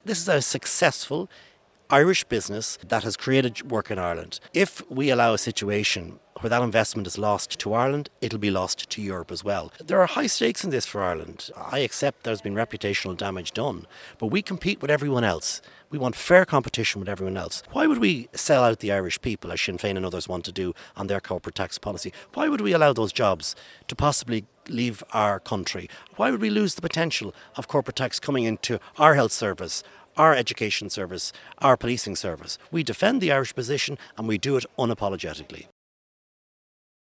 This is a successful Irish business that has created work in Ireland. If we allow a situation where that investment is lost to Ireland, it'll be lost to Europe as well. There are high stakes in this for Ireland. I accept there's been reputational damage done, but we compete with everyone else. We want fair competition with everyone else. Why would we sell out the Irish people, as Sinn Féin and others want to do on their corporate tax policy? Why would we allow those jobs to possibly leave our country? Why would we lose the potential of corporate tax coming into our health service, our education service, our policing service? We defend the Irish position and we do it unapologetically.